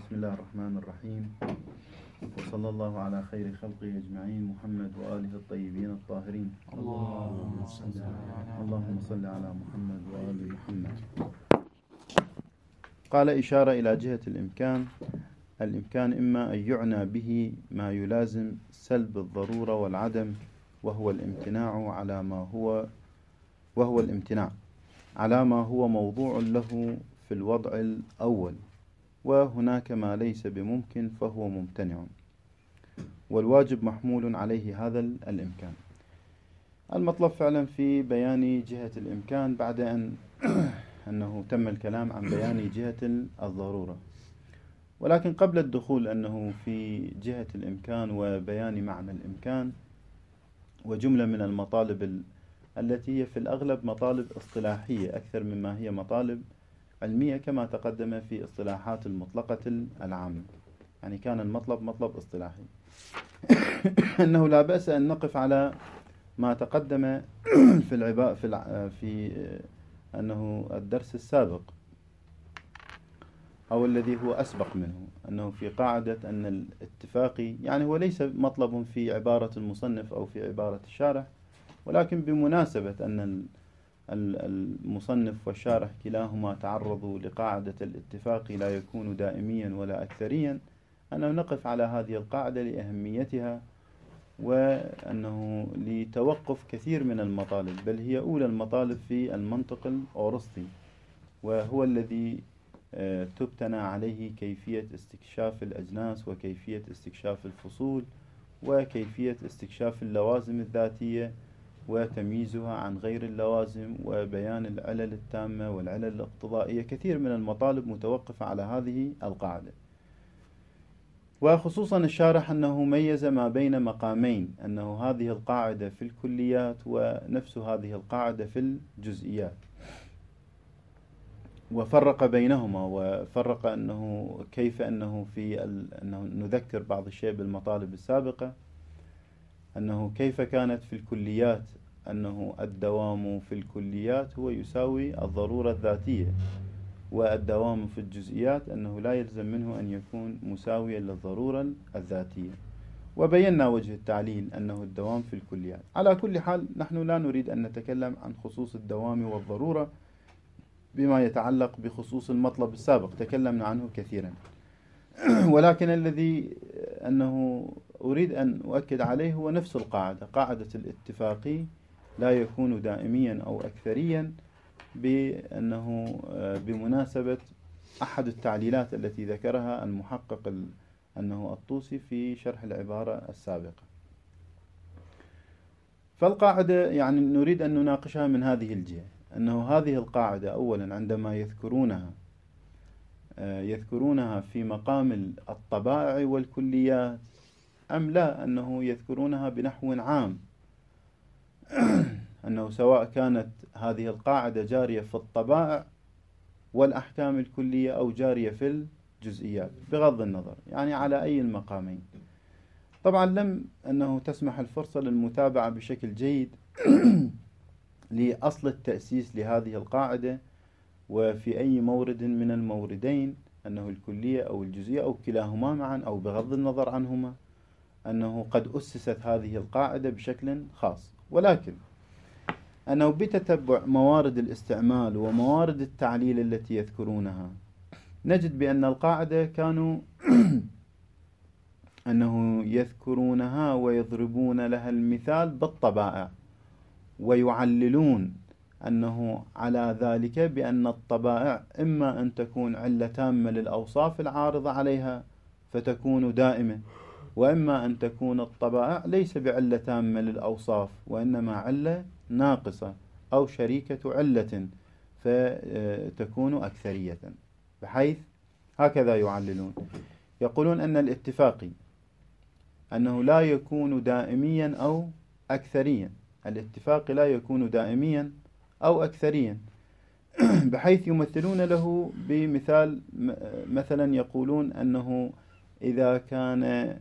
بسم الله الرحمن الرحيم، وصلى الله على خير خلقه أجمعين محمد وآله الطيبين الطاهرين. اللهم صل على محمد وآل محمد. قال إشارة إلى جهة الإمكان إما أن يعنى به ما يلازم سلب الضرورة والعدم، وهو الامتناع على ما هو موضوع له في الوضع الأول، وهناك ما ليس بممكن فهو ممتنع، والواجب محمول عليه هذا الإمكان. المطلب فعلا في بيان جهة الإمكان بعد أنه تم الكلام عن بيان جهة الضرورة، ولكن قبل الدخول أنه في جهة الإمكان وبيان معنى الإمكان وجملة من المطالب التي هي في الأغلب مطالب اصطلاحية أكثر مما هي مطالب علمية، كما تقدم في اصطلاحات المطلقة العامة، يعني كان المطلب مطلب اصطلاحي. أنه لا بأس أن نقف على ما تقدم في أنه الدرس السابق أو الذي هو أسبق منه، أنه في قاعدة أن الاتفاقي، يعني هو ليس مطلب في عبارة المصنف أو في عبارة الشارح، ولكن بمناسبة أن المصنف والشارح كلاهما تعرضوا لقاعدة الاتفاق لا يكون دائميا ولا أكثريا، أنه نقف على هذه القاعدة لأهميتها، وأنه لتوقف كثير من المطالب، بل هي أولى المطالب في المنطق الأورسطي، وهو الذي تبتنى عليه كيفية استكشاف الأجناس وكيفية استكشاف الفصول وكيفية استكشاف اللوازم الذاتية وتمييزها عن غير اللوازم وبيان العلل التامة والعلل الاقتضائية. كثير من المطالب متوقفة على هذه القاعدة، وخصوصا الشارح أنه ميز ما بين مقامين، أنه هذه القاعدة في الكليات ونفس هذه القاعدة في الجزئيات، وفرق بينهما، وفرق أنه كيف أنه أنه نذكر بعض الشيء بالمطالب السابقة، أنه كيف كانت في الكليات أنه الدوام في الكليات هو يساوي الضرورة الذاتية، والدوام في الجزئيات أنه لا يلزم منه أن يكون مساويا للضرورة الذاتية، وبينا وجه التعليل أنه الدوام في الكليات. على كل حال نحن لا نريد أن نتكلم عن خصوص الدوام والضرورة بما يتعلق بخصوص المطلب السابق، تكلمنا عنه كثيرا، ولكن الذي أنه أريد أن أؤكد عليه هو نفس القاعدة، قاعدة الاتفاقي لا يكون دائميا أو أكثريا، بأنه بمناسبة أحد التعليلات التي ذكرها المحقق أنه الطوسي في شرح العبارة السابقة. فالقاعدة يعني نريد أن نناقشها من هذه الجهة، أنه هذه القاعدة أولا عندما يذكرونها في مقام الطبائع والكليات أم لا، أنه يذكرونها بنحو عام، أنه سواء كانت هذه القاعدة جارية في الطبائع والأحكام الكلية أو جارية في الجزئيات، بغض النظر يعني على أي المقامين. طبعا لم أنه تسمح الفرصة للمتابعة بشكل جيد لأصل التأسيس لهذه القاعدة، وفي أي مورد من الموردين، أنه الكلية أو الجزئية أو كلاهما معا أو بغض النظر عنهما، أنه قد أسست هذه القاعدة بشكل خاص، ولكن أنه بتتبع موارد الاستعمال وموارد التعليل التي يذكرونها نجد بأن القاعدة كانوا أنه يذكرونها ويضربون لها المثال بالطبائع، ويعللون أنه على ذلك بأن الطبائع إما أن تكون علة تامة للأوصاف العارضة عليها فتكون دائمة، وإما أن تكون الطبائع ليس بعلة تامة للأوصاف وإنما علة ناقصة أو شريكة علة فتكون أكثرية، بحيث هكذا يعللون. يقولون أن الاتفاقي أنه لا يكون دائميا أو أكثريا، الاتفاق لا يكون دائميا أو أكثريا، بحيث يمثلون له بمثال، مثلا يقولون أنه إذا كان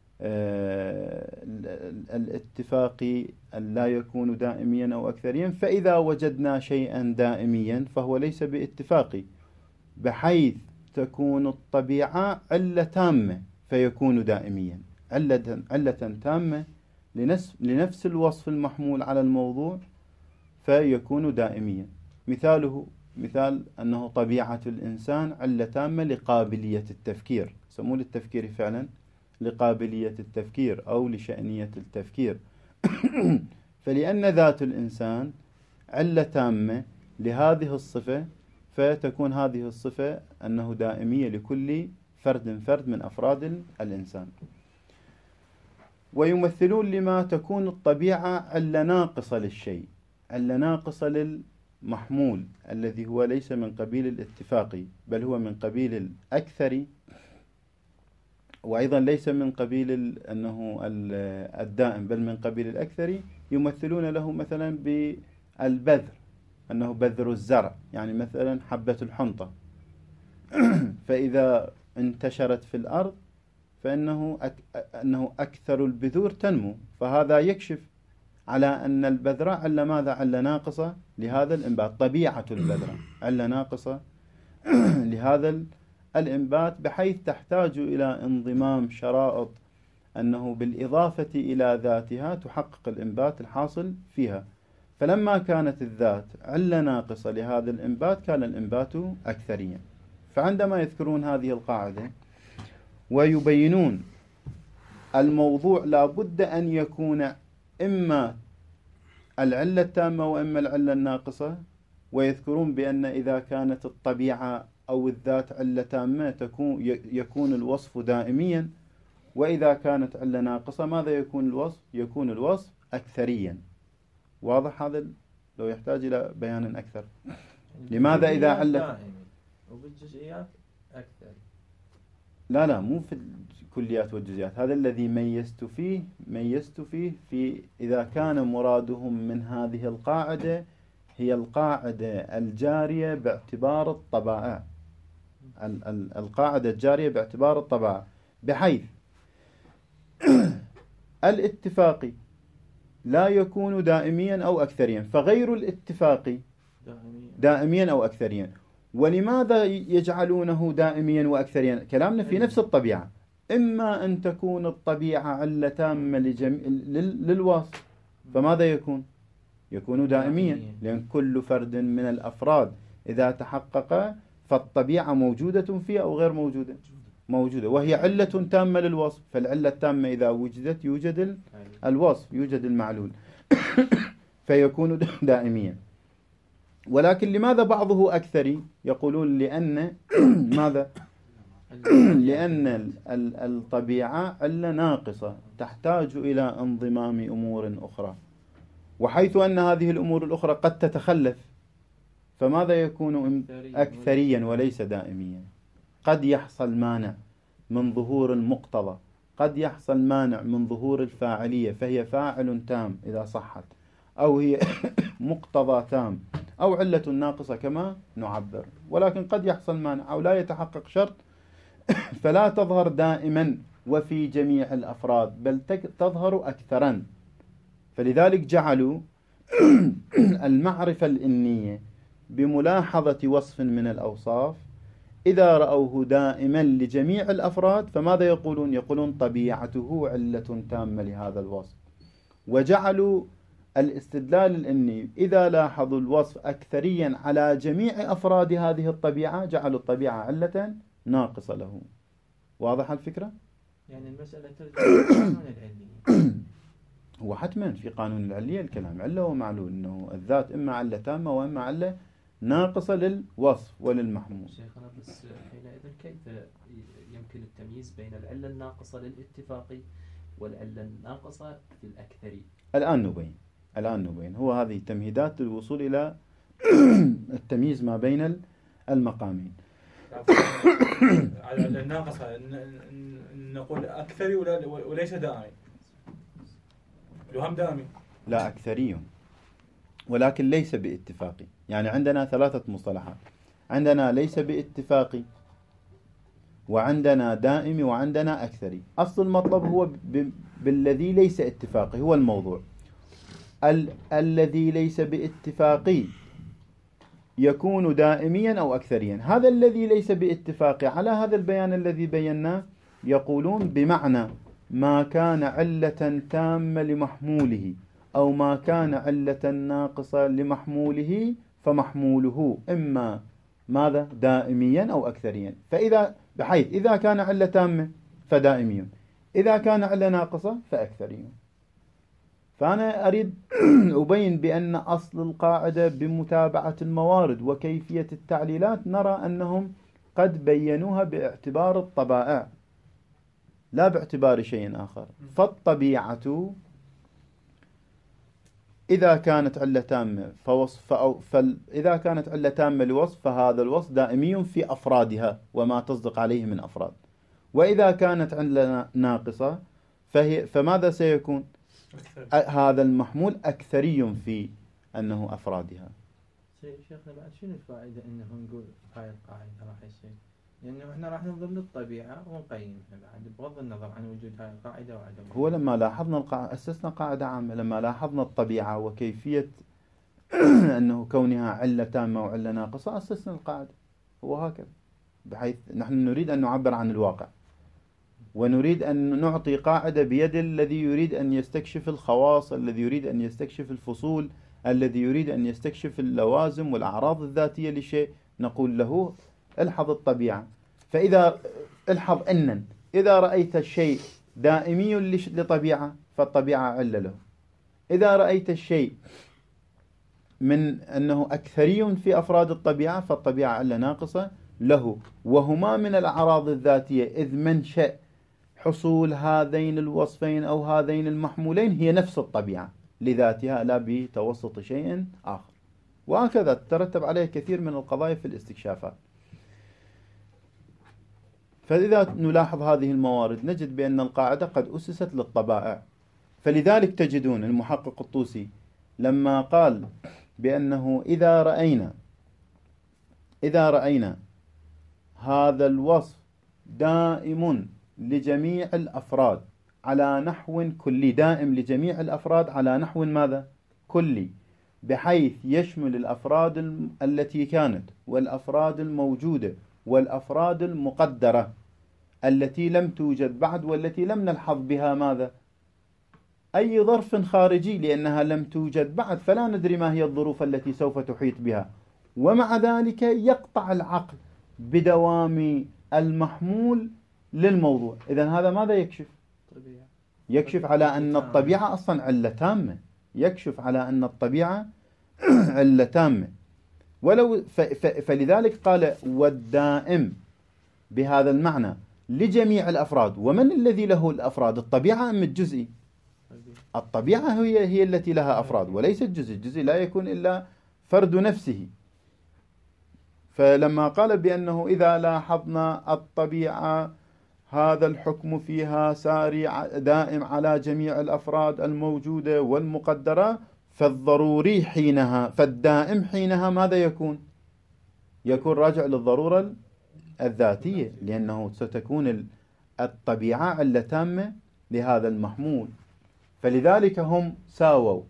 الاتفاق لا يكون دائميا أو أكثريا، فإذا وجدنا شيئا دائميا فهو ليس باتفاقي، بحيث تكون الطبيعة علة تامة فيكون دائميا، علة تامة لنفس الوصف المحمول على الموضوع فيكون دائميا. مثال أنه طبيعة الإنسان علة تامة لقابلية التفكير، سموه للتفكير فعلا، لقابلية التفكير أو لشأنية التفكير. فلأن ذات الإنسان علة تامة لهذه الصفة، فتكون هذه الصفة أنه دائمية لكل فرد من أفراد الإنسان. ويمثلون لما تكون الطبيعة علة ناقصة للشيء، علة ناقصة للمحمول الذي هو ليس من قبيل الاتفاقي بل هو من قبيل الأكثر، وأيضا ليس من قبيل أنه الدائم بل من قبيل الأكثر. يمثلون له مثلا بالبذر، أنه بذر الزرع، يعني مثلا حبة الحنطة فإذا انتشرت في الأرض فإنه أكثر البذور تنمو، فهذا يكشف على أن البذرة علة ماذا؟ علة ناقصة لهذا الإنبات. طبيعة البذرة علة ناقصة لهذا الإنبات، بحيث تحتاج إلى انضمام شرائط أنه بالإضافة إلى ذاتها تحقق الإنبات الحاصل فيها. فلما كانت الذات علة ناقصة لهذا الإنبات كان الإنبات أكثريا. فعندما يذكرون هذه القاعدة ويبينون الموضوع لا بد أن يكون إما العلة التامة وإما العلة الناقصة، ويذكرون بأن إذا كانت الطبيعة أو الذات علة تامة يكون الوصف دائميا، وإذا كانت علة ناقصة ماذا يكون الوصف؟ يكون الوصف أكثريا. واضح هذا؟ لو يحتاج إلى بيان أكثر. لماذا إذا علة وبالجزئيات أكثر؟ لا مو في الكليات والجزئيات، هذا الذي ميزت فيه في إذا كان مرادهم من هذه القاعدة هي القاعدة الجارية باعتبار الطبائع، القاعدة الجارية باعتبار الطبائع، بحيث الاتفاقي لا يكون دائميا أو أكثريا، فغير الاتفاقي دائميا أو أكثريا. ولماذا يجعلونه دائميا وأكثريا؟ كلامنا في نفس الطبيعة. إما أن تكون الطبيعة علة تامة للوصف، فماذا يكون دائميا، لأن كل فرد من الأفراد إذا تحقق فالطبيعة موجودة فيه أو غير موجودة، وهي علة تامة للوصف. فالعلة التامة إذا وجدت يوجد الوصف، يوجد المعلول فيكون دائميا. ولكن لماذا بعضه أكثري؟ يقولون لأن ماذا؟ لأن الطبيعة علة ناقصة تحتاج إلى انضمام أمور أخرى، وحيث أن هذه الأمور الأخرى قد تتخلف فماذا يكون أكثريا وليس دائميا. قد يحصل مانع من ظهور المقتضى، قد يحصل مانع من ظهور الفاعلية فهي فاعل تام إذا صحت، أو هي مقتضى تام، أو علة ناقصة كما نعبر. ولكن قد يحصل مانع أو لا يتحقق شرط فلا تظهر دائما وفي جميع الأفراد بل تظهر أكثرا. فلذلك جعلوا المعرفة الإنية بملاحظة وصف من الأوصاف إذا رأوه دائما لجميع الأفراد فماذا يقولون؟ يقولون طبيعته علة تامة لهذا الوصف. وجعلوا الاستدلال الإني إذا لاحظوا الوصف أكثريا على جميع أفراد هذه الطبيعة جعلوا الطبيعة علة ناقصة له. واضح الفكرة؟ يعني المسألة ترجع للقانون العلمي. هو حتما في قانون العلية الكلام علة ومعلول، أنه الذات إما علة تامة وإما علة ناقصة للوصف وللمحمول. شيخنا بس حينئذ كيف يمكن التمييز بين العلة الناقصة للاتفاقي والعلة الناقصة للأكثري؟ الآن نبين. هو هذه تمهيدات للوصول إلى التمييز ما بين المقامين. على الناقصة نقول أكثري وليس دائمي. الوهم دائمي. لا أكثري ولكن ليس باتفاقي. يعني عندنا ثلاثة مصطلحات، عندنا ليس باتفاقي وعندنا دائمي وعندنا أكثري. أصل المطلب هو بالذي ليس اتفاقي هو الموضوع. الذي ليس باتفاقي يكون دائميا أو أكثريا. هذا الذي ليس باتفاق على هذا البيان الذي بيناه، يقولون بمعنى ما كان علة تامة لمحموله أو ما كان علة ناقصة لمحموله فمحموله إما ماذا؟ دائميا أو أكثريا. بحيث إذا كان علة تامة فدائمي، إذا كان علة ناقصة فأكثري. فأنا أريد أبين بأن أصل القاعدة بمتابعة الموارد وكيفية التعليلات نرى أنهم قد بينوها باعتبار الطبائع لا باعتبار شيء آخر. فالطبيعة إذا كانت علة تامة إذا كانت علة تامة لوصف فهذا الوصف دائمي في أفرادها وما تصدق عليه من أفراد. وإذا كانت علة ناقصة فماذا سيكون؟ هذا المحمول أكثري في أنه أفرادها. شيخنا بعد شنو الفائدة إنه نقول هاي القاعدة راح يصير؟ لأنه إحنا راح ننظر للطبيعة ونقيمها بعد بغض النظر عن وجود هاي القاعدة وعدمها. هو لما لاحظنا أسسنا قاعدة عامة، لما لاحظنا الطبيعة وكيفية أنه كونها علة تامة وعلة ناقصة أسسنا القاعدة. هو هكذا، بحيث نحن نريد أن نعبر عن الواقع ونريد أن نعطي قاعدة بيد الذي يريد أن يستكشف الخواص، الذي يريد أن يستكشف الفصول، الذي يريد أن يستكشف اللوازم والأعراض الذاتية لشيء، نقول له الحظ الطبيعة. فإذا الحظ أنن إذا رأيت الشيء دائمي لطبيعة فالطبيعة علة له، إذا رأيت الشيء من أنه أكثري في أفراد الطبيعة فالطبيعة علة ناقصة له، وهما من الأعراض الذاتية، إذ منشأ حصول هذين الوصفين أو هذين المحمولين هي نفس الطبيعة لذاتها لا بتوسط شيء آخر. وهكذا ترتب عليه كثير من القضايا في الاستكشافات. فإذا نلاحظ هذه الموارد نجد بأن القاعدة قد أسست للطبائع. فلذلك تجدون المحقق الطوسي لما قال بأنه إذا رأينا هذا الوصف دائم لجميع الأفراد على نحو كلي، دائم لجميع الأفراد على نحو ماذا؟ كلي، بحيث يشمل الأفراد التي كانت والأفراد الموجودة والأفراد المقدرة التي لم توجد بعد والتي لم نلحظ بها ماذا؟ أي ظرف خارجي، لأنها لم توجد بعد فلا ندري ما هي الظروف التي سوف تحيط بها. ومع ذلك يقطع العقل بدوام المحمول للموضوع. إذن هذا ماذا يكشف؟ يكشف على أن الطبيعة أصلا علة تامة، يكشف على أن الطبيعة علة تامة. فلذلك قال والدائم بهذا المعنى لجميع الأفراد. ومن الذي له الأفراد؟ الطبيعة أم الجزئي؟ الطبيعة هي التي لها أفراد وليس الجزء. الجزء لا يكون إلا فرد نفسه. فلما قال بأنه إذا لاحظنا الطبيعة هذا الحكم فيها ساري دائم على جميع الأفراد الموجودة والمقدرة، فالضروري حينها، فالدائم حينها ماذا يكون؟ يكون راجع للضرورة الذاتية، لأنه ستكون الطبيعة علة تامة لهذا المحمول. فلذلك هم ساووا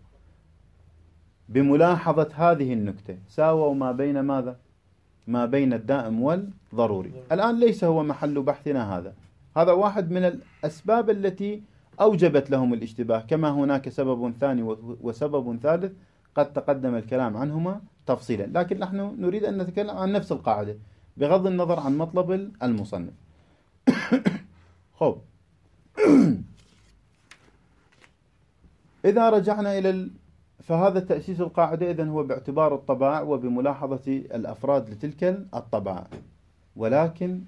بملاحظة هذه النكتة، ساووا ما بين ماذا؟ ما بين الدائم والضروري. الآن ليس هو محل بحثنا هذا واحد من الأسباب التي أوجبت لهم الاشتباه، كما هناك سبب ثاني وسبب ثالث قد تقدم الكلام عنهما تفصيلا، لكن نحن نريد أن نتكلم عن نفس القاعدة بغض النظر عن مطلب المصنف. خب، إذا رجعنا فهذا تأسيس القاعدة إذن هو باعتبار الطبائع وبملاحظة الأفراد لتلك الطبائع. ولكن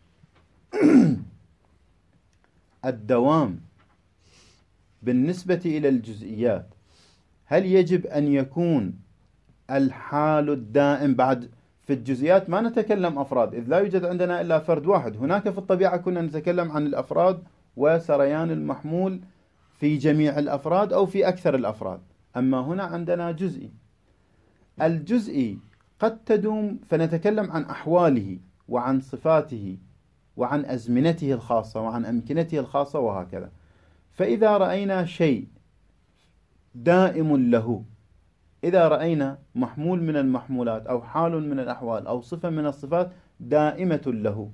الدوام بالنسبة إلى الجزئيات، هل يجب أن يكون الحال الدائم؟ بعد في الجزئيات ما نتكلم أفراد، إذ لا يوجد عندنا إلا فرد واحد. هناك في الطبيعة كنا نتكلم عن الأفراد وسريان المحمول في جميع الأفراد أو في أكثر الأفراد. أما هنا عندنا جزئي. الجزئي قد تدوم، فنتكلم عن أحواله وعن صفاته وعن أزمنته الخاصة وعن أمكنته الخاصة وهكذا. فإذا رأينا شيء دائم له إذا رأينا محمول من المحمولات أو حال من الأحوال أو صفة من الصفات دائمة له،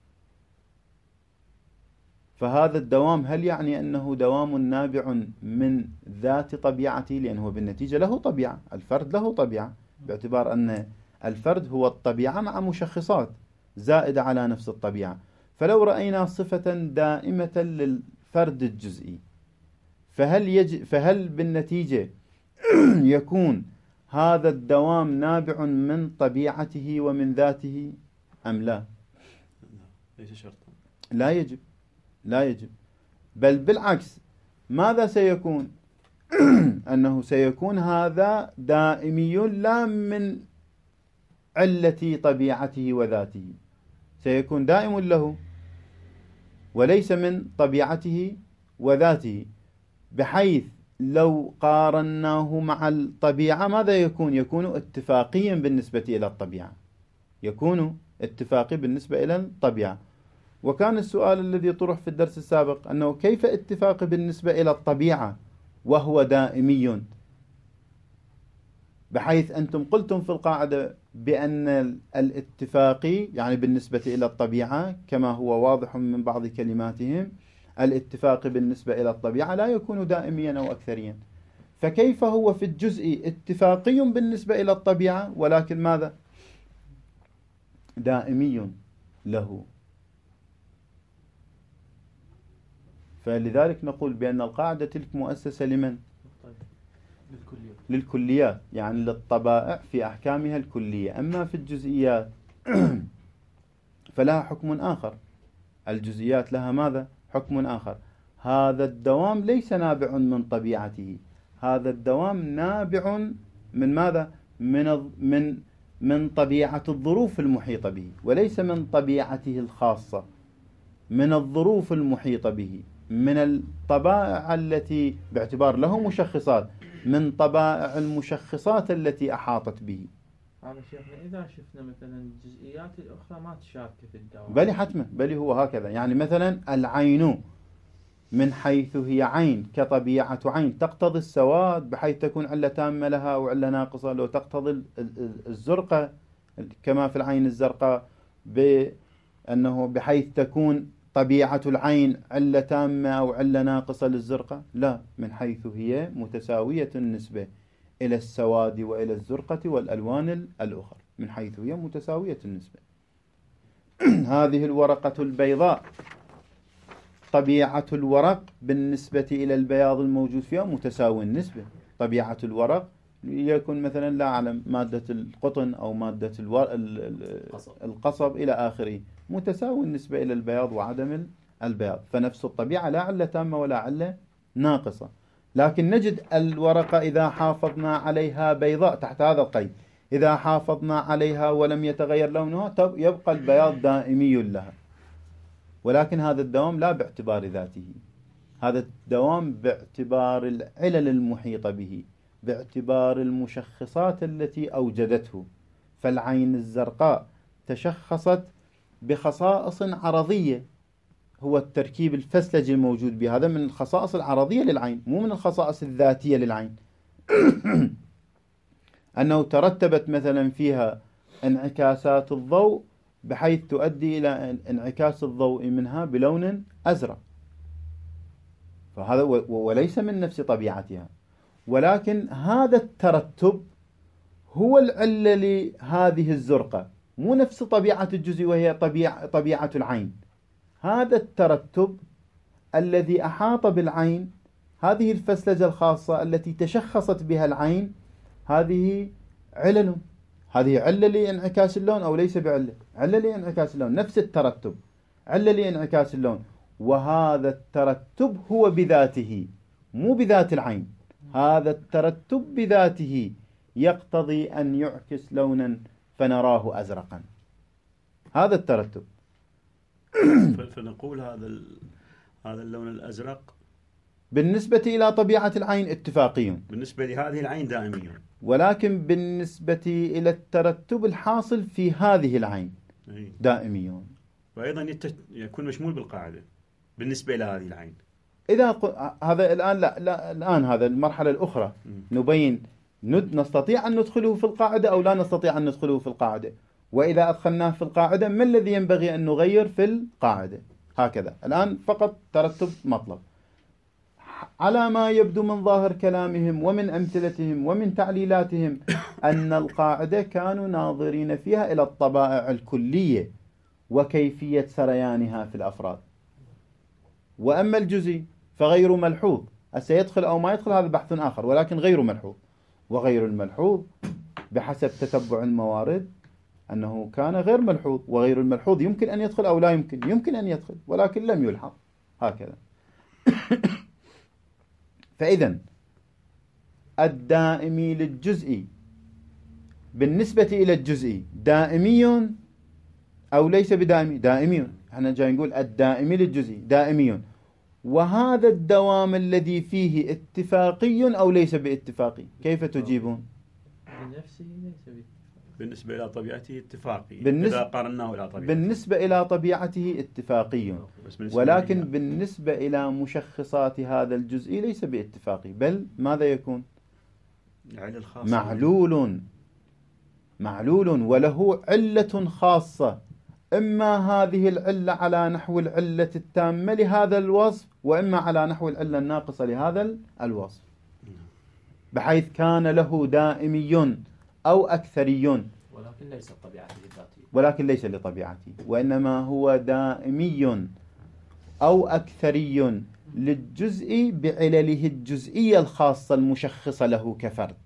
فهذا الدوام هل يعني أنه دوام نابع من ذات طبيعته؟ لأنه بالنتيجة له طبيعة، الفرد له طبيعة، باعتبار أن الفرد هو الطبيعة مع مشخصات زائدة على نفس الطبيعة. فلو رأينا صفة دائمة للفرد الجزئي، فهل بالنتيجة يكون هذا الدوام نابع من طبيعته ومن ذاته أم لا؟ ليس شرطا. لا يجب، بل بالعكس، ماذا سيكون؟ أنه سيكون هذا دائمي لا من علة طبيعته وذاته، سيكون دائم له وليس من طبيعته وذاته، بحيث لو قارناه مع الطبيعة ماذا يكون؟ يكون اتفاقيا بالنسبة إلى الطبيعة، يكون اتفاقي بالنسبة إلى الطبيعة. وكان السؤال الذي طرح في الدرس السابق أنه كيف اتفاق بالنسبة إلى الطبيعة وهو دائمي، بحيث أنتم قلتم في القاعدة بأن الاتفاقي يعني بالنسبة إلى الطبيعة كما هو واضح من بعض كلماتهم، الاتفاق بالنسبة إلى الطبيعة لا يكون دائميا أو أكثريا، فكيف هو في الجزء اتفاقي بالنسبة إلى الطبيعة ولكن ماذا؟ دائمي له. فلذلك نقول بأن القاعدة تلك مؤسسة لمن؟ للكليات، يعني للطبائع في أحكامها الكلية. أما في الجزئيات فلها حكم آخر، الجزئيات لها ماذا؟ حكم آخر. هذا الدوام ليس نابع من طبيعته، هذا الدوام نابع من ماذا؟ من طبيعة الظروف المحيطة به، وليس من طبيعته الخاصة، من الظروف المحيطة به، من الطبائع التي باعتبار له مشخصات، من طبائع المشخصات التي أحاطت به. هذا شيخنا إذا شفنا مثلا الجزئيات الأخرى ما تشارك في الدوام. بل حتما، بل هو هكذا. يعني مثلا العين من حيث هي عين كطبيعة عين تقتضي السواد بحيث تكون علة تامة لها وعلة ناقصة، لو تقتضي الزرقة كما في العين الزرقاء بأنه بحيث تكون طبيعة العين علة تامة أو علة ناقصة للزرقة، لا، من حيث هي متساوية النسبة إلى السواد وإلى الزرقة والألوان الأخرى، من حيث هي متساوية النسبة. هذه الورقة البيضاء طبيعة الورق بالنسبة إلى البياض الموجود فيها متساوي النسبة. طبيعة الورق يكون مثلا لا أعلم مادة القطن أو مادة القصب إلى آخره، متساوي النسبة إلى البياض وعدم البياض، فنفس الطبيعة لا علة تامة ولا علة ناقصة. لكن نجد الورقة إذا حافظنا عليها بيضاء تحت هذا القيد، إذا حافظنا عليها ولم يتغير لونها يبقى البياض دائمي لها، ولكن هذا الدوام لا باعتبار ذاته، هذا الدوام باعتبار العلل المحيطة به، باعتبار المشخصات التي أوجدته. فالعين الزرقاء تشخصت بخصائص عرضية، هو التركيب الفسلجي الموجود به، هذا من الخصائص العرضية للعين مو من الخصائص الذاتية للعين. أنه ترتبت مثلا فيها انعكاسات الضوء بحيث تؤدي إلى انعكاس الضوء منها بلون أزرق، فهذا وليس من نفس طبيعتها، ولكن هذا الترتب هو العلة لهذه الزرقة، مو نفس طبيعة الجزء وهي طبيعة العين. هذا الترتب الذي أحاط بالعين، هذه الفسلجة الخاصة التي تشخصت بها العين، هذه علل، هذه علة لانعكاس اللون أو ليس بعلة؟ علة لانعكاس اللون، نفس الترتب علة لانعكاس اللون، وهذا الترتب هو بذاته مو بذات العين، هذا الترتب بذاته يقتضي أن يعكس لونا فنراه أزرقا، هذا الترتب. فنقول هذا اللون الأزرق بالنسبة إلى طبيعة العين اتفاقي، بالنسبة لهذه العين دائمي، ولكن بالنسبة إلى الترتب الحاصل في هذه العين دائمي، وأيضا يكون مشمول بالقاعدة بالنسبة إلى هذه العين. إذا هذا الآن لا الآن هذا المرحلة الأخرى نبين نستطيع أن ندخله في القاعدة أو لا نستطيع أن ندخله في القاعدة، وإذا أدخلناه في القاعدة ما الذي ينبغي أن نغير في القاعدة. هكذا الآن فقط ترتب مطلب على ما يبدو من ظاهر كلامهم ومن أمثلتهم ومن تعليلاتهم أن القاعدة كانوا ناظرين فيها إلى الطبائع الكلية وكيفية سريانها في الأفراد، وأما الجزئي فغير ملحوظ. سيدخل أو ما يدخل هذا بحث آخر، ولكن غير ملحوظ. وغير الملحوظ بحسب تتبع الموارد أنه كان غير ملحوظ، وغير الملحوظ يمكن أن يدخل أو لا يمكن أن يدخل ولكن لم يلحظ. هكذا. فإذا الدائمي للجزئي بالنسبة إلى الجزئي دائمي أو ليس بدائمي؟ دائمي. احنا جاي نقول الدائمي للجزئي دائمي، وهذا الدوام الذي فيه اتفاقي أو ليس باتفاقي؟ كيف تجيبون؟ بنفسه ليس باتفاقي. بالنسبة إلى طبيعته اتفاقي إذا قارناه إلى طبيعته. بالنسبة إلى طبيعته اتفاقي، ولكن بالنسبة إلى مشخصات هذا الجزء ليس باتفاقي، بل ماذا يكون؟ معلول وله علة خاصة، إما هذه العلة على نحو العلة التامة لهذا الوصف، وإما على نحو العلة الناقصة لهذا الوصف، بحيث كان له دائمي أو أكثري، ولكن ليس لطبيعته، وإنما هو دائمي أو أكثري للجزء بعلله الجزئية الخاصة المشخصة له كفرد.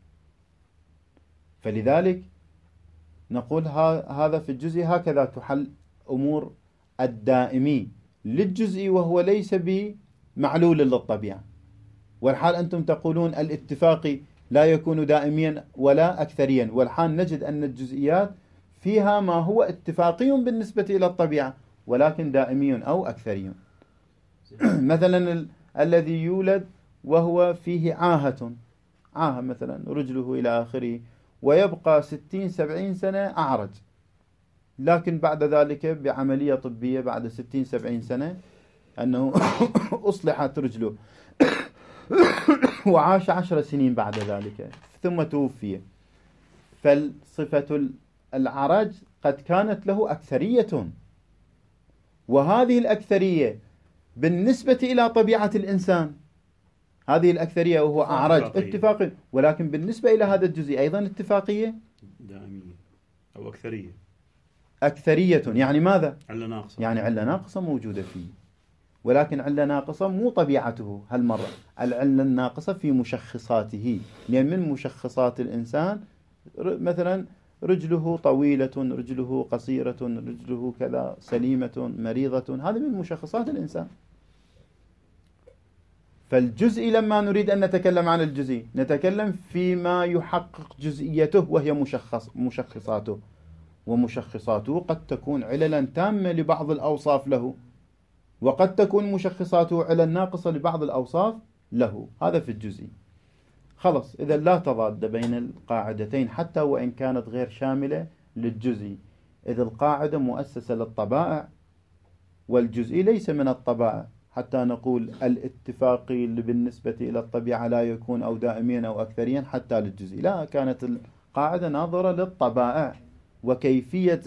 فلذلك نقول هذا في الجزء هكذا تحل أمور الدائمي للجزء وهو ليس بمعلول للطبيعة. والحال أنتم تقولون الاتفاقي لا يكون دائميا ولا أكثريا، والحال نجد أن الجزئيات فيها ما هو اتفاقي بالنسبة إلى الطبيعة ولكن دائمي أو أكثري. مثلا الذي يولد وهو فيه عاهة مثلا رجله إلى آخره، ويبقى 60-70 سنة أعرج، لكن بعد ذلك بعملية طبية بعد 60-70 سنة أنه أصلحت رجله وعاش 10 سنين بعد ذلك ثم توفي. فالصفة العرج قد كانت له أكثرية، وهذه الأكثرية بالنسبة إلى طبيعة الإنسان هذه الأكثرية وهو أعرج اتفاقي، ولكن بالنسبة إلى هذا الجزء أيضا اتفاقية دائمية أو أكثرية. يعني ماذا؟ علة ناقصة. يعني علة ناقصة موجودة فيه، ولكن علة ناقصة مو طبيعته هالمرة، العلة الناقصة في مشخصاته. لأن من مشخصات الإنسان مثلا رجله طويلة، رجله قصيرة، رجله كذا، سليمة، مريضة، هذه من مشخصات الإنسان. فالجزء لما نريد أن نتكلم عن الجزء نتكلم فيما يحقق جزئيته وهي مشخصاته، ومشخصاته قد تكون عللا تامة لبعض الأوصاف له، وقد تكون مشخصاته عللا ناقصة لبعض الأوصاف له. هذا في الجزء. خلص، إذا لا تضاد بين القاعدتين حتى وإن كانت غير شاملة للجزء، إذا القاعدة مؤسسة للطبائع والجزء ليس من الطبائع، حتى نقول الاتفاقي اللي بالنسبة إلى الطبيعة لا يكون أو دائميا أو أكثريا حتى للجزء. لا، كانت القاعدة ناظرة للطبائع وكيفية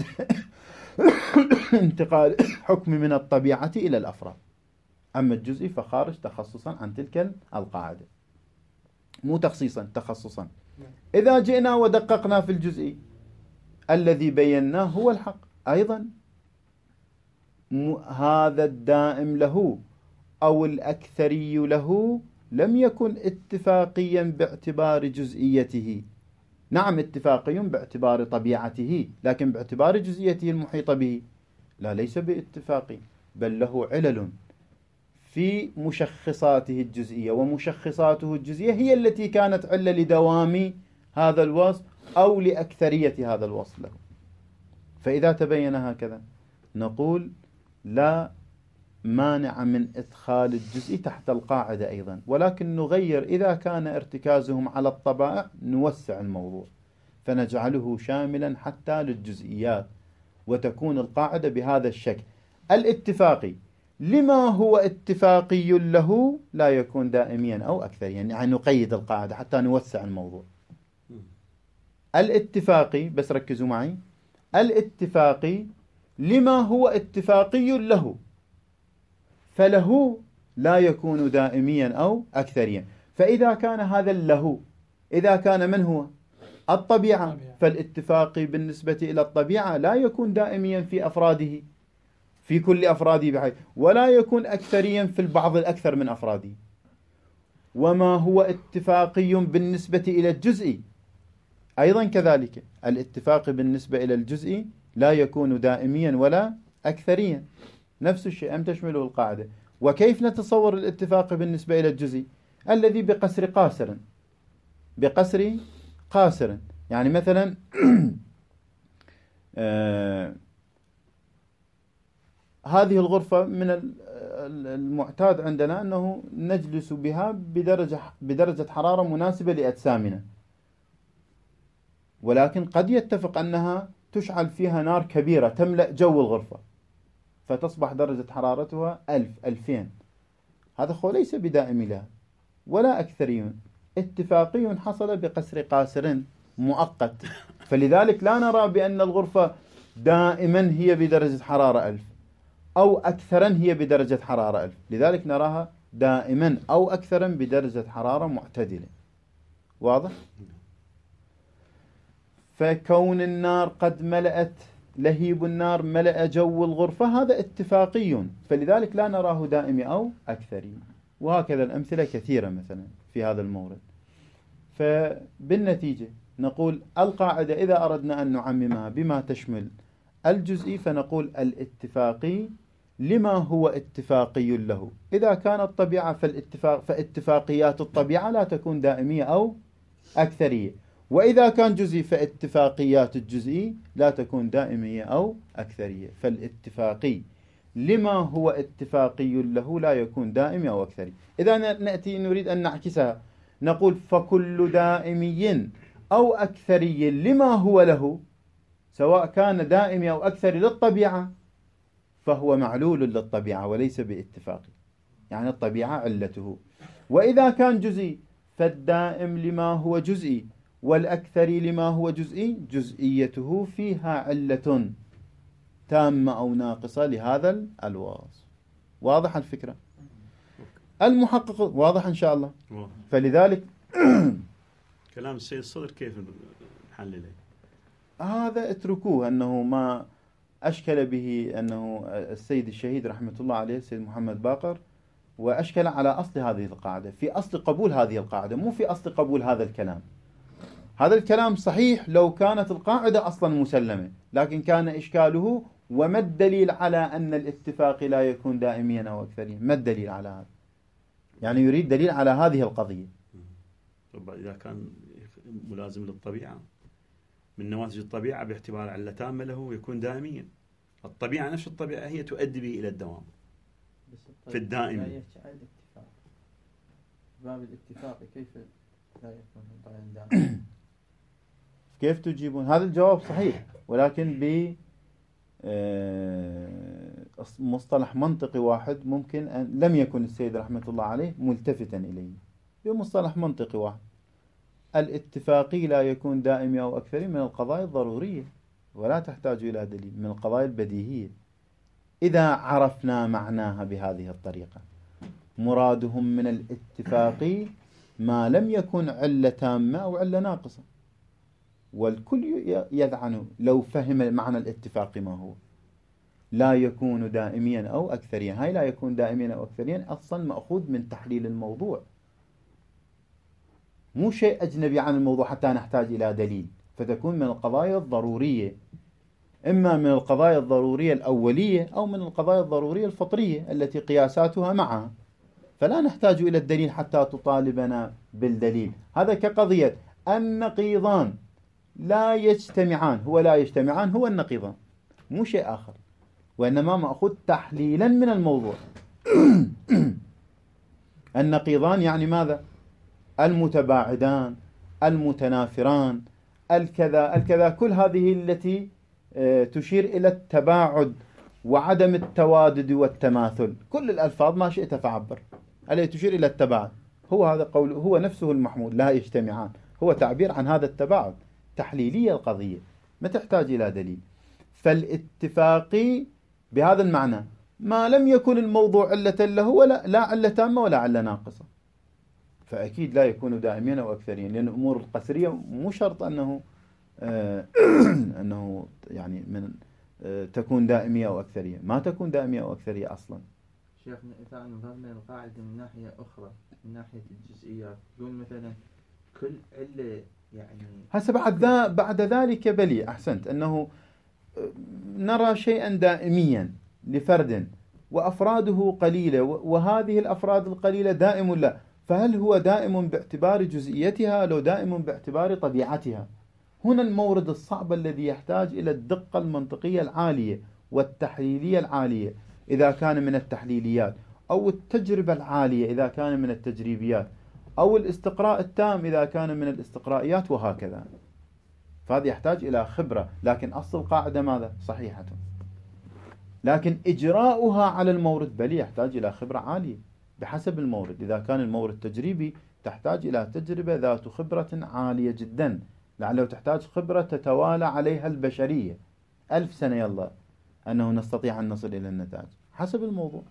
انتقال حكم من الطبيعة إلى الأفراد. أما الجزء فخارج تخصصا عن تلك القاعدة، مو تخصيصا، تخصصا. إذا جئنا ودققنا في الجزء الذي بيناه هو الحق أيضا، هذا الدائم له أو الأكثري له لم يكن اتفاقيا باعتبار جزئيته. نعم اتفاقي باعتبار طبيعته، لكن باعتبار جزئيته المحيطة به لا، ليس باتفاقي، بل له علل في مشخصاته الجزئية، ومشخصاته الجزئية هي التي كانت علة لدوام هذا الوصف أو لأكثرية هذا الوصف له. فإذا تبين هكذا نقول لا مانع من إدخال الجزء تحت القاعدة أيضا، ولكن نغير إذا كان ارتكازهم على الطبائع نوسع الموضوع فنجعله شاملا حتى للجزئيات، وتكون القاعدة بهذا الشكل. الاتفاقي لما هو اتفاقي له لا يكون دائميا أو أكثر، يعني نقيد القاعدة حتى نوسع الموضوع. الاتفاقي، بس ركزوا معي، الاتفاقي لما هو اتفاقي له، فله لا يكون دائميا أو أكثريا. فإذا كان هذا له، إذا كان من هو الطبيعة، فالاتفاقي بالنسبة إلى الطبيعة لا يكون دائميا في أفراده، في كل أفراده بحيث، ولا يكون أكثريا في البعض الأكثر من أفراده. وما هو اتفاقي بالنسبة إلى الجزئي أيضا كذلك، الاتفاق بالنسبة إلى الجزئي لا يكون دائميا ولا أكثريا. نفس الشيء أم تشمله القاعدة. وكيف نتصور الاتفاق بالنسبة إلى الجزئي؟ الذي بقصر قاصر، بقصر قاصر. يعني مثلا هذه الغرفة من المعتاد عندنا أنه نجلس بها بدرجة حرارة مناسبة لأجسامنا، ولكن قد يتفق أنها تشعل فيها نار كبيرة تملأ جو الغرفة فتصبح درجة حرارتها 1000-2000. هذا هو ليس بدائم لها ولا أكثري، اتفاقي حصل بقصر قاصر مؤقت. فلذلك لا نرى بأن الغرفة دائما هي بدرجة حرارة 1000 أو أكثرا هي بدرجة حرارة 1000، لذلك نراها دائما أو أكثرا بدرجة حرارة معتدلة. واضح؟ فكون النار قد ملأت، لهيب النار ملأ جو الغرفة، هذا اتفاقي، فلذلك لا نراه دائم أو أكثري. وهكذا الأمثلة كثيرة مثلا في هذا المورد. فبالنتيجة نقول القاعدة إذا أردنا أن نعممها بما تشمل الجزئي فنقول الاتفاقي لما هو اتفاقي له. إذا كانت طبيعة فاتفاقيات الطبيعة لا تكون دائمية أو أكثرية، وإذا كان جزئي فاتفاقيات الجزئي لا تكون دائمية أو أكثرية. فالاتفاقي لما هو اتفاقي له لا يكون دائمي أو أكثري. إذا نأتي نريد أن نعكسها نقول فكل دائمي أو أكثري لما هو له، سواء كان دائمي أو أكثري للطبيعة، فهو معلول للطبيعة وليس باتفاقي، يعني الطبيعة علته. وإذا كان جزئي فالدائم لما هو جزئي والأكثري لما هو جزئي جزئيته فيها علة تامة أو ناقصة لهذا الوصف. واضح الفكرة؟ المحقق واضح إن شاء الله. فلذلك كلام السيد الصدر كيف نحلله؟ هذا اتركوه، أنه ما أشكل به أنه السيد الشهيد رحمة الله عليه السيد محمد باقر، وأشكل على أصل هذه القاعدة، في أصل قبول هذه القاعدة، مو في أصل قبول هذا الكلام. هذا الكلام صحيح لو كانت القاعدة أصلا مسلمة، لكن كان إشكاله وما الدليل على أن الاتفاق لا يكون دائميا أو أكثريا؟ ما الدليل على هذا؟ يعني يريد دليل على هذه القضية. طب إذا كان ملازم للطبيعة، من نواتج الطبيعة باعتبار علة تامة له يكون دائميا. الطبيعة نفس الطبيعة هي تؤدي به إلى الدوام في الدائم. لا يشعر الاتفاق، باب الاتفاق كيف لا يكون دائما؟ كيف تجيبون؟ هذا الجواب صحيح، ولكن بمصطلح منطقي واحد ممكن أن لم يكن السيد رحمة الله عليه ملتفتا إليه. بمصطلح منطقي واحد، الاتفاقي لا يكون دائمي أو أكثري من القضايا الضرورية ولا تحتاج إلى دليل، من القضايا البديهية إذا عرفنا معناها بهذه الطريقة. مرادهم من الاتفاقي ما لم يكن علة تامة أو علة ناقصة، والكل يذعن لو فهم معنى الاتفاق ما هو. لا يكون دائميا أو أكثريا، هاي لا يكون دائميا أو أكثريا أصلا مأخوذ من تحليل الموضوع، مو شيء أجنبي عن الموضوع حتى نحتاج إلى دليل، فتكون من القضايا الضرورية، إما من القضايا الضرورية الأولية أو من القضايا الضرورية الفطرية التي قياساتها معها، فلا نحتاج إلى الدليل حتى تطالبنا بالدليل. هذا كقضية النقيضان لا يجتمعان، هو لا يجتمعان هو النقيضان، مو شيء آخر، وإنما مأخذ تحليلا من الموضوع. النقيضان يعني ماذا؟ المتباعدان، المتنافران، الكذا، كل هذه التي تشير إلى التباعد وعدم التوادد والتماثل، كل الألفاظ ما شئت فعبر التي تشير إلى التباعد، هو هذا قول، هو نفسه المحمول لا يجتمعان، هو تعبير عن هذا التباعد، تحليلية القضية، ما تحتاج إلى دليل. فالاتفاقي بهذا المعنى ما لم يكن الموضوع علة له ولا لا علة تامة ولا علة ناقصة، فأكيد لا يكون دائميا أو أكثريا، لأن الأمور القسرية مو شرط أنه أنه يعني من تكون دائمية أو أكثرية، ما تكون دائمية أو أكثرية أصلا. شيخنا إذا نظرنا القاعدة من ناحية أخرى، من ناحية الجزئيات، يقول مثلا كل علة يعني هسه بعد ذلك بلي أحسنت، أنه نرى شيئا دائميا لفرد وأفراده قليلة، وهذه الأفراد القليلة دائم لا، فهل هو دائم باعتبار جزئيتها لو دائم باعتبار طبيعتها؟ هنا المورد الصعب الذي يحتاج إلى الدقة المنطقية العالية والتحليلية العالية إذا كان من التحليليات، أو التجربة العالية إذا كان من التجريبيات، أو الاستقراء التام إذا كان من الاستقرائيات، وهكذا. فهذا يحتاج إلى خبرة، لكن أصل القاعدة ماذا؟ صحيحة، لكن إجراؤها على المورد بل يحتاج إلى خبرة عالية بحسب المورد. إذا كان المورد تجريبي تحتاج إلى تجربة ذات خبرة عالية جدا، لعله تحتاج خبرة تتوالى عليها البشرية 1000 سنة يلا أنه نستطيع أن نصل إلى النتائج حسب الموضوع.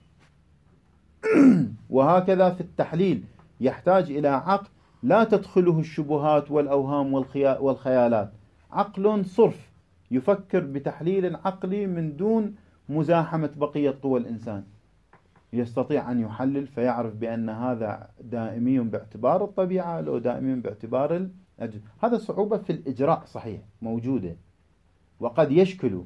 وهكذا في التحليل يحتاج إلى عقل لا تدخله الشبهات والأوهام والخيالات، عقل صرف يفكر بتحليل عقلي من دون مزاحمة بقية قوى الإنسان، يستطيع أن يحلل فيعرف بأن هذا دائمي باعتبار الطبيعة أو دائمي باعتبار الأجل. هذا صعوبة في الإجراء صحيح موجودة وقد يشكل.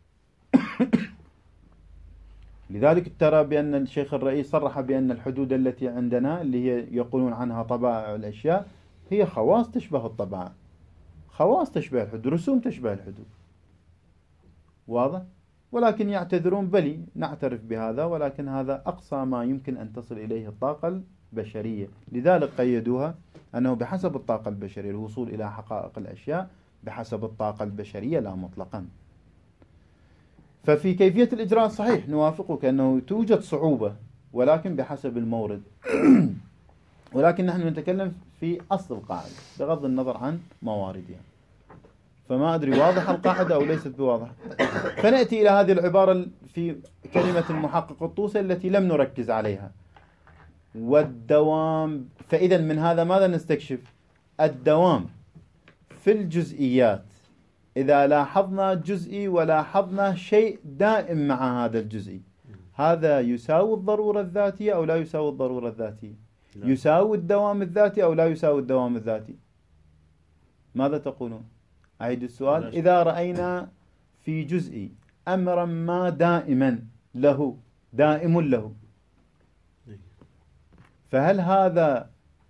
لذلك ترى بأن الشيخ الرئيس صرح بأن الحدود التي عندنا اللي هي يقولون عنها طبائع الأشياء هي خواص تشبه الطبائع، خواص تشبه الحدود، رسوم تشبه الحدود، واضح؟ ولكن يعتذرون بلي نعترف بهذا، ولكن هذا أقصى ما يمكن أن تصل إليه الطاقة البشرية، لذلك قيدوها أنه بحسب الطاقة البشرية الوصول إلى حقائق الأشياء بحسب الطاقة البشرية لا مطلقا. ففي كيفية الإجراء صحيح نوافقك أنه توجد صعوبة، ولكن بحسب المورد. ولكن نحن نتكلم في أصل القاعدة بغض النظر عن مواردها. فما أدري واضح القاعدة أو ليست بواضحة. فنأتي إلى هذه العبارة في كلمة المحقق الطوسي التي لم نركز عليها، والدوام. فإذا من هذا ماذا نستكشف؟ الدوام في الجزئيات، إذا لاحظنا جزئي ولاحظنا شيء دائم مع هذا الجزئي، هذا يساوي الضرورة الذاتية أو لا يساوي الضرورة الذاتية؟ لا. يساوي الدوام الذاتي أو لا يساوي الدوام الذاتي؟ ماذا تقولون؟ أعيد السؤال. إذا رأينا في جزئي أمرا ما دائما له، دائم له، فهل هذا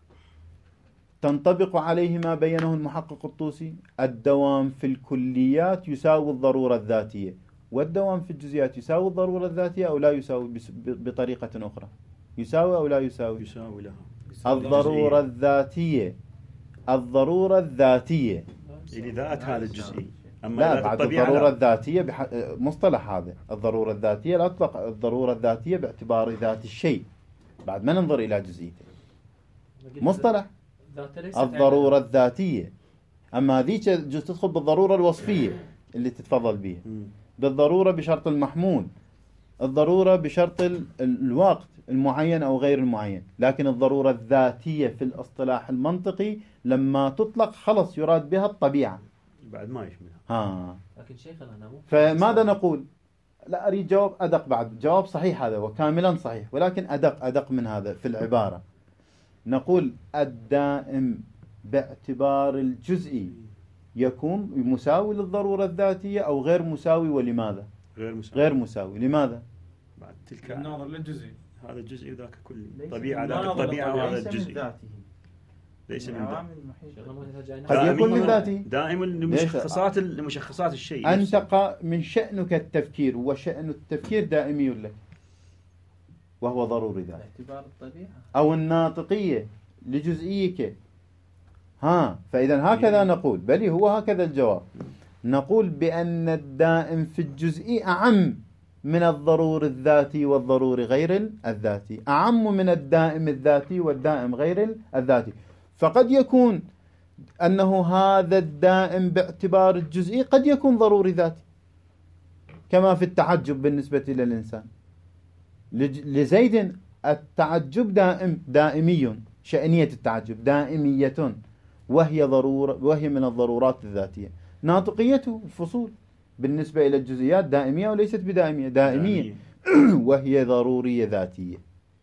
تنطبق عليه ما بينه المحقق الطوسي؟ الدوام في الكليات يساوي الضرورة الذاتية، والدوام في الجزئيات يساوي الضرورة الذاتية أو لا يساوي بطريقة أخرى؟ يساوي أو لا يساوي؟ يساوي لها. الضرورة الذاتية، الضرورة الذاتية لذات هذا الجزئي. أما لا، بعد الضرورة الذاتية مصطلح هذا الضرورة الذاتية لا تطلق الضرورة الذاتية باعتبار ذات الشيء، بعد ما ننظر إلى جزئيته مصطلح الضرورة الذاتية. أما هذيك جزء تدخل بالضرورة الوصفية اللي تتفضل بها، بالضرورة بشرط المحمول، الضرورة بشرط الوقت المعين أو غير المعين. لكن الضرورة الذاتية في الاصطلاح المنطقي لما تطلق خلص يراد بها الطبيعة، بعد ما يشملها. لكن شيخنا أنا فماذا نقول؟ لا أريد جواب أدق، بعد جواب صحيح هذا وكاملا صحيح، ولكن أدق من هذا في العبارة. نقول الدائم باعتبار الجزئي يكون مساوي للضرورة الذاتية أو غير مساوي، ولماذا؟ غير مساوي. لماذا؟ بعد تلك النظر للجزئي، هذا الجزئي وذاك كل طبيعة، ذاك الطبيعة وهذا الجزئي ليس من ذاته، قد يكون من ذاته دائما لمشخصات الشيء. أنت من شأنك التفكير، وشأن التفكير دائمي لك وهو ضروري ذلك باعتبار الطبيعة أو الناطقية لجزئيك. فإذا هكذا نقول، بل هو هكذا الجواب. نقول بأن الدائم في الجزئي أعم من الضروري الذاتي والضروري غير الذاتي، أعم من الدائم الذاتي والدائم غير الذاتي. فقد يكون أنه هذا الدائم باعتبار الجزئي قد يكون ضروري ذاتي، كما في التعجب بالنسبة للإنسان. لزيد التعجب دائمي، شأنية التعجب دائمية، وهي ضرورة، وهي من الضرورات الذاتية. ناطقيته الفصول بالنسبة إلى الجزئيات دائمية وليست بدائمية، دائمية وهي ضرورية ذاتية.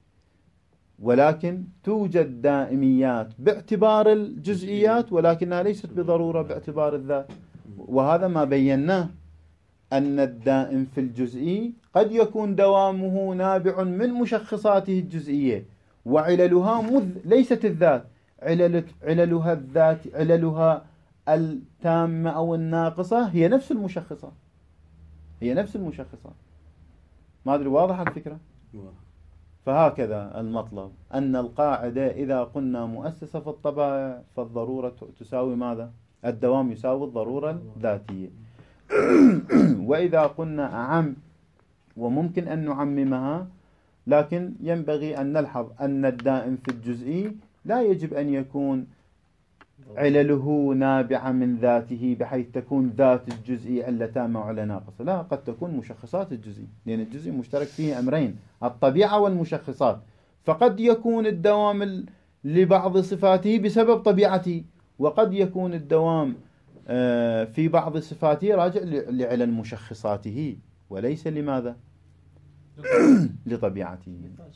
ولكن توجد دائميات باعتبار الجزئيات ولكنها ليست بضرورة باعتبار الذات. وهذا ما بيناه، أن الدائم في الجزئي قد يكون دوامه نابع من مشخصاته الجزئية، وعللها ليست الذات، عللها الذات، عللها التامة أو الناقصة هي نفس المشخصات، هي نفس المشخصات. ما أدري واضح الفكرة؟ فهكذا المطلب، أن القاعدة إذا قلنا مؤسسة في الطبائع فالضرورة تساوي ماذا؟ الدوام يساوي الضرورة الذاتية. وإذا قلنا أعم، وممكن أن نعممها، لكن ينبغي أن نلحظ أن الدائم في الجزئي لا يجب أن يكون علله نابعة من ذاته بحيث تكون ذات الجزئي علة تامة وعلة ناقصة، لا، قد تكون مشخصات الجزئي، لأن الجزئي مشترك فيه أمرين، الطبيعة والمشخصات. فقد يكون الدوام لبعض صفاته بسبب طبيعته، وقد يكون الدوام في بعض صفاته راجع لعلل مشخصاته وليس لماذا؟ لطبيعته.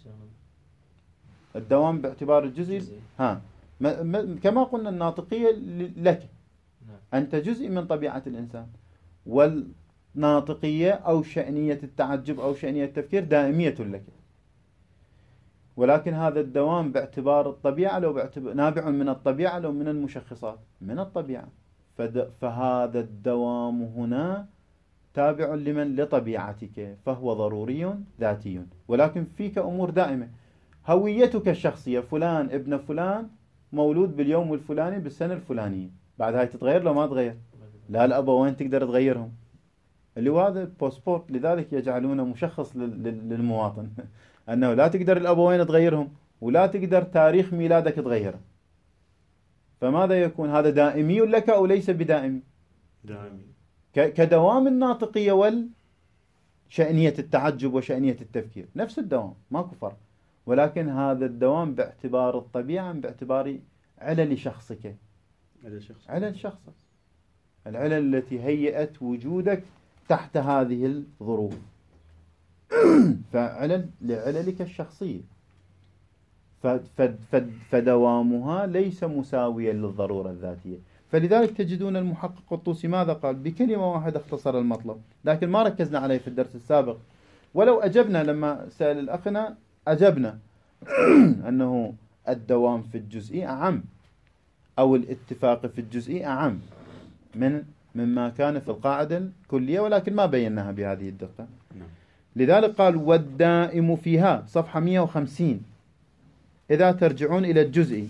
الدوام باعتبار الجزئي كما قلنا الناطقية لك، أنت جزء من طبيعة الإنسان، والناطقية أو شأنية التعجب أو شأنية التفكير دائمية لك. ولكن هذا الدوام باعتبار الطبيعة، لو نابع من الطبيعة لو من المشخصات من الطبيعة، فهذا الدوام هنا تابع لمن؟ لطبيعتك، فهو ضروري ذاتي. ولكن فيك أمور دائمة، هويتك الشخصية، فلان ابن فلان مولود باليوم الفلاني بالسنة الفلانية، بعد هاي تتغير لو ما تغير؟ لا، الأبوين تقدر تغيرهم، اللي هو هذا باسبورت، لذلك يجعلونه مشخص للمواطن أنه لا تقدر الأبوين تغيرهم، ولا تقدر تاريخ ميلادك تغيره. فماذا يكون؟ هذا دائمي لك أو ليس بدائمي؟ دائمي، كدوام الناطقية والشأنية التعجب وشأنية التفكير، نفس الدوام، ماكو فرق. ولكن هذا الدوام باعتبار الطبيعة، باعتبار علل شخصك، علل شخصك، العلل التي هيئت وجودك تحت هذه الظروف، فعلل لعللك الشخصية، فدوامها ليس مساويا للضرورة الذاتية. فلذلك تجدون المحقق الطوسي ماذا قال؟ بكلمة واحدة اختصر المطلب، لكن ما ركزنا عليه في الدرس السابق. ولو أجبنا لما سأل الأخنا أجبنا أنه الدوام في الجزئي أعم، أو الاتفاق في الجزئي أعم مما كان في القاعدة الكلية، ولكن ما بيناها بهذه الدقة. لذلك قال والدائم فيها، صفحة 150 إذا ترجعون إلى الجزئي.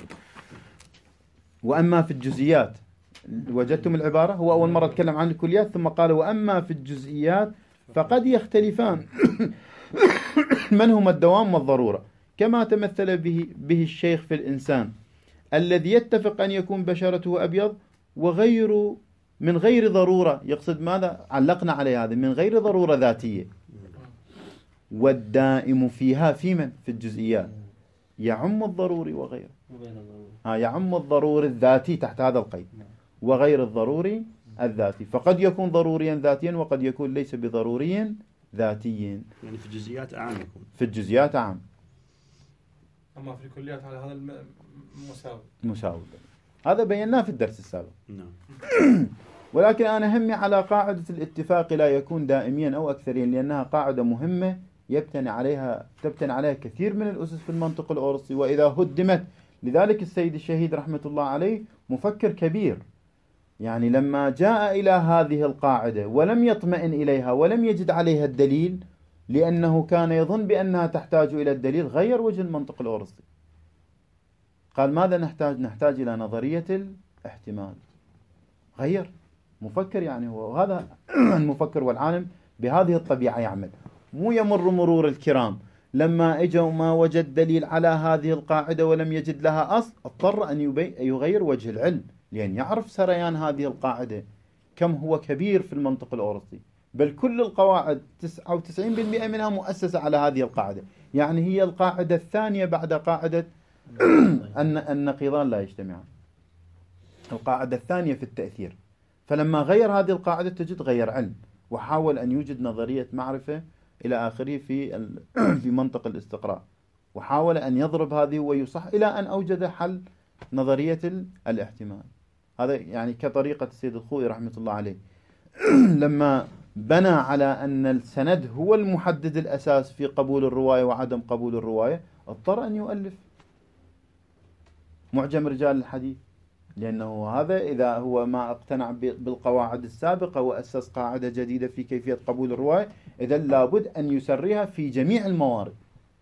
وأما في الجزئيات، وجدتم العبارة، هو أول مرة تكلم عن الكليات ثم قال وأما في الجزئيات فقد يختلفان من هما الدوام والضرورة، كما تمثل به الشيخ في الإنسان الذي يتفق أن يكون بشرته أبيض وغير من غير ضرورة. يقصد ماذا؟ علقنا عليه هذا، من غير ضرورة ذاتية. والدائم فيها في من؟ في الجزئيات، يعم الضروري وغيره، يعم الضروري الذاتي تحت هذا القيد وغير الضروري الذاتي. فقد يكون ضروريا ذاتيا وقد يكون ليس بضروري ذاتي. يعني في الجزئيات أعم يكون، في الجزئيات أعم، أما في الكليات على هذا مساوي. هذا بيناه في الدرس السابق. نعم. ولكن أنا همي على قاعدة الاتفاق لا يكون دائميا أو أكثريا، لأنها قاعدة مهمة تبتني عليها كثير من الأسس في المنطق الأورسي، وإذا هدمت. لذلك السيد الشهيد رحمة الله عليه مفكر كبير، يعني لما جاء إلى هذه القاعدة ولم يطمئن إليها ولم يجد عليها الدليل، لأنه كان يظن بأنها تحتاج إلى الدليل، غير وجه المنطق الأورسي. قال ماذا نحتاج إلى نظرية الاحتمال. غير مفكر، يعني هو هذا المفكر والعالم بهذه الطبيعة يعمل، مو يمر مرور الكرام لما اجوا ما وجد دليل على هذه القاعدة ولم يجد لها أصل، اضطر أن يغير وجه العلم، لأن يعرف سريان هذه القاعدة كم هو كبير في المنطق الأوروبي. بل كل القواعد 99% منها مؤسسة على هذه القاعدة، يعني هي القاعدة الثانية بعد قاعدة أن النقيضان لا يجتمعان، القاعدة الثانية في التأثير. فلما غير هذه القاعدة تجد غير علم، وحاول أن يوجد نظرية معرفة إلى آخره في منطق الاستقراء، وحاول أن يضرب هذه ويصح إلى أن أوجد حل نظرية الاحتمال. هذا يعني كطريقة السيد الخوئي رحمة الله عليه لما بنى على أن السند هو المحدد الأساس في قبول الرواية وعدم قبول الرواية، اضطر أن يؤلف معجم رجال الحديث، لأنه هذا إذا هو ما اقتنع بالقواعد السابقة وأسس قاعدة جديدة في كيفية قبول الرواية، إذا لابد أن يسريها في جميع الموارد،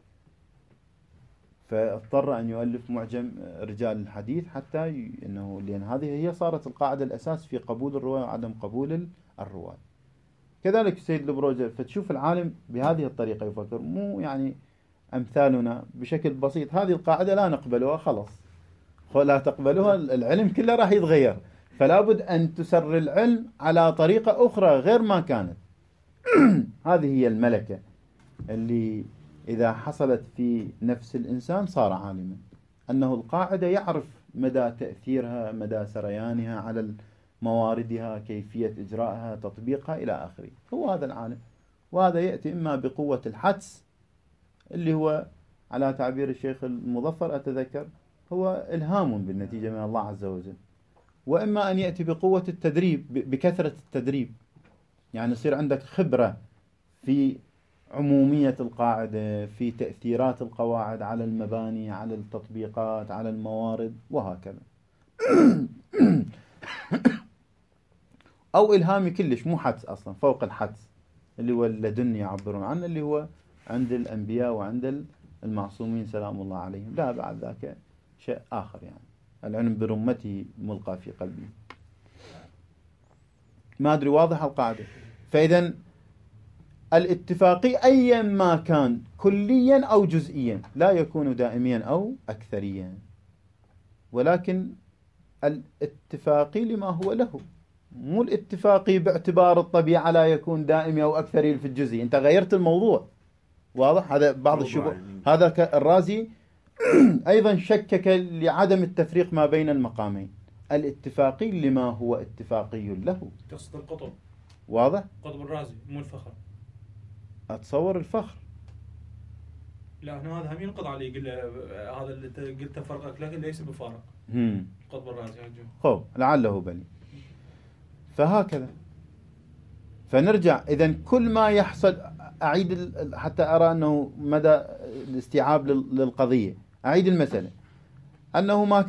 فاضطر أن يؤلف معجم رجال الحديث حتى لأن هذه هي صارت القاعدة الأساس في قبول الرواية وعدم قبول الرواية. كذلك السيد البروجر، فتشوف العالم بهذه الطريقة يفكر، مو يعني أمثالنا بشكل بسيط هذه القاعدة لا نقبلها خلاص، لا تقبلها، العلم كله راح يتغير، فلا بد أن تسر العلم على طريقة أخرى غير ما كانت. هذه هي الملكة اللي إذا حصلت في نفس الإنسان صار عالما، أنه القاعدة يعرف مدى تأثيرها، مدى سريانها على مواردها، كيفية إجراءها، تطبيقها إلى آخره، هو هذا العالم. وهذا يأتي إما بقوة الحدس اللي هو على تعبير الشيخ المظفر أتذكر هو إلهام بالنتيجة من الله عز وجل، وإما أن يأتي بقوة التدريب، بكثرة التدريب، يعني يصير عندك خبرة في عمومية القاعدة، في تأثيرات القواعد على المباني، على التطبيقات، على الموارد، وهكذا. أو إلهامي كلش مو حدس أصلا، فوق الحدس اللي هو اللدني يعبرون عنه، اللي هو عند الأنبياء وعند المعصومين سلام الله عليهم، لا بعد ذاك شيء آخر، يعني العلم برمته ملقى في قلبي. ما أدري واضح القاعدة. فإذا الاتفاقي أيا ما كان كليا أو جزئيا لا يكون دائميا أو أكثريا، ولكن الاتفاقي لما هو له، مو الاتفاقي باعتبار الطبيعة لا يكون دائمي أو أكثري في الجزئي. أنت غيرت الموضوع، واضح؟ هذا بعض الشبه. هذا الرازي أيضا شكك لعدم التفريق ما بين المقامين، الاتفاقي لما هو اتفاقي له. تقصد القطب، واضح؟ قطب الرازي مو الفخر. أتصور الفخر، لا هنا هذا هم ينقض عليه، يقول هذا اللي قلت فرقك لكن ليس بفارق. قطب الرازي خب لعله بلي. فهكذا، فنرجع إذن كل ما يحصل، أعيد حتى أرى أنه مدى الاستيعاب للقضية، أعيد المسألة، أنه ما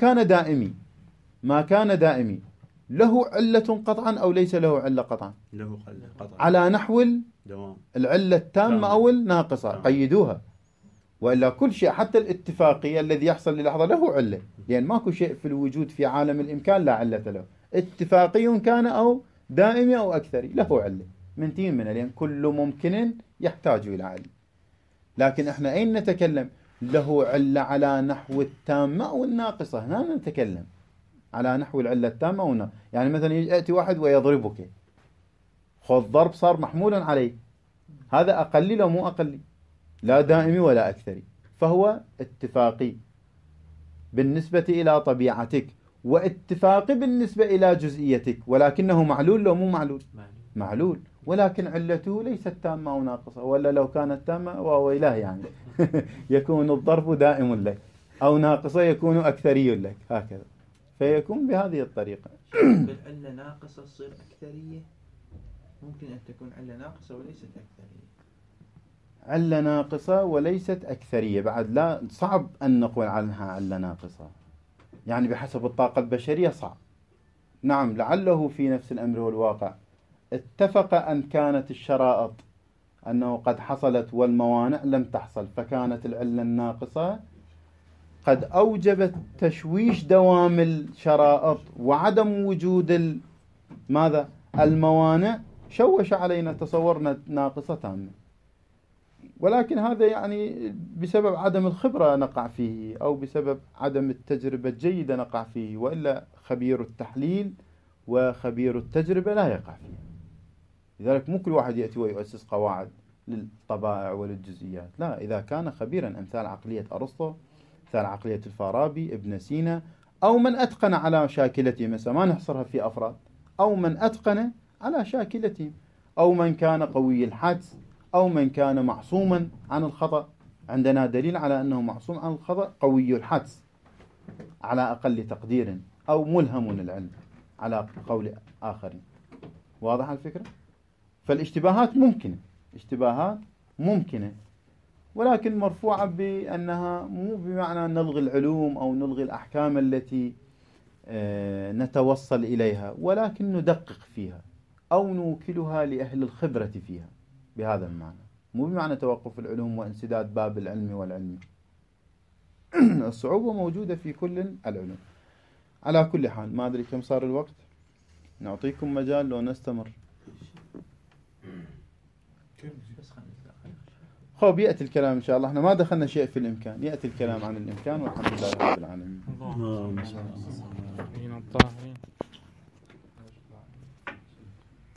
كان دائمي له علة قطعا أو ليس له علة قطعا، له قطعا على نحو دوام العلة التامة أو الناقصة، قيدوها. وإلا كل شيء حتى الاتفاقي الذي يحصل للحظة له علة، لأن ماكو شيء في الوجود في عالم الإمكان لا علة له، اتفاقي كان أو دائمي أو أكثري له علة من تين منه، لأن كل ممكن يحتاج إلى علة. لكن إحنا أين نتكلم؟ له علة على نحو التامة أو الناقصة، هنا نتكلم على نحو العلة التامة أو الناقصة. يعني مثلا يأتي واحد ويضربك، خذ ضرب صار محمولا عليه، هذا أقلي لو مو أقلي، لا دائمي ولا أكثري، فهو اتفاقي بالنسبة إلى طبيعتك، واتفاقي بالنسبة إلى جزئيتك، ولكنه معلول لو مو معلول؟ معلول، ولكن علته ليست تامة أو ناقصة، ولا لو كانت تامة وهو إله يعني يكون الضرب دائم لك، أو ناقصة يكون أكثري لك، هكذا. فيكون بهذه الطريقة. بالعلة ناقصة تصير أكثرية، ممكن أن تكون علة ناقصة وليست أكثرية. علة ناقصة وليست أكثرية بعد لا، صعب أن نقول عنها علة ناقصة، يعني بحسب الطاقة البشرية صعب. نعم لعله في نفس الأمر والواقع اتفق أن كانت الشرائط أنه قد حصلت والموانع لم تحصل، فكانت العلة الناقصة قد أوجبت تشويش دوام الشرائط وعدم وجود ماذا؟ الموانع، شوش علينا، تصورنا ناقصة تامة. ولكن هذا يعني بسبب عدم الخبرة نقع فيه، أو بسبب عدم التجربة الجيدة نقع فيه، وإلا خبير التحليل وخبير التجربة لا يقع فيه. لذلك مو كل واحد يأتي ويؤسس قواعد للطبائع وللجزئيات، لا، إذا كان خبيرا أمثال عقلية أرسطو، أمثال عقلية الفارابي، ابن سينا، أو من أتقن على شاكلتهم، مثلا ما نحصرها في أفراد، أو من أتقن على شاكلتهم، أو من كان قوي الحدس، أو من كان معصوما عن الخطأ. عندنا دليل على أنه معصوم عن الخطأ قوي الحدس على أقل تقدير، أو ملهم العلم على قول آخرين. واضح الفكرة؟ فالاشتباهات ممكنة، اشتباهات ممكنة، ولكن مرفوعة بأنها مو بمعنى نلغي العلوم أو نلغي الأحكام التي نتوصل إليها، ولكن ندقق فيها أو نوكلها لأهل الخبرة فيها، بهذا المعنى، مو بمعنى توقف العلوم وانسداد باب العلم والعلم. الصعوبة موجودة في كل العلوم. على كل حال، ما أدري كم صار الوقت، نعطيكم مجال لو نستمر. خب يأتي الكلام إن شاء الله. احنا ما دخلنا شيء في الإمكان، يأتي الكلام عن الإمكان، والحمد لله رب العالمين. اللهم صل على سيدنا محمد.